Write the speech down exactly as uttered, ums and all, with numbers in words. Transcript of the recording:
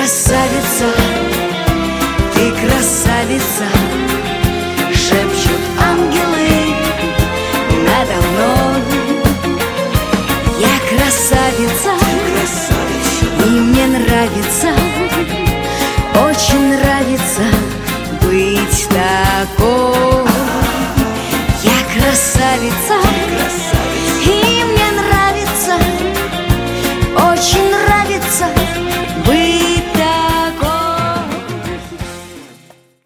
красавица, ты красавица, шепчут ангелы надо мной. Я красавица, и мне нравится, очень нравится быть такой. Я красавица,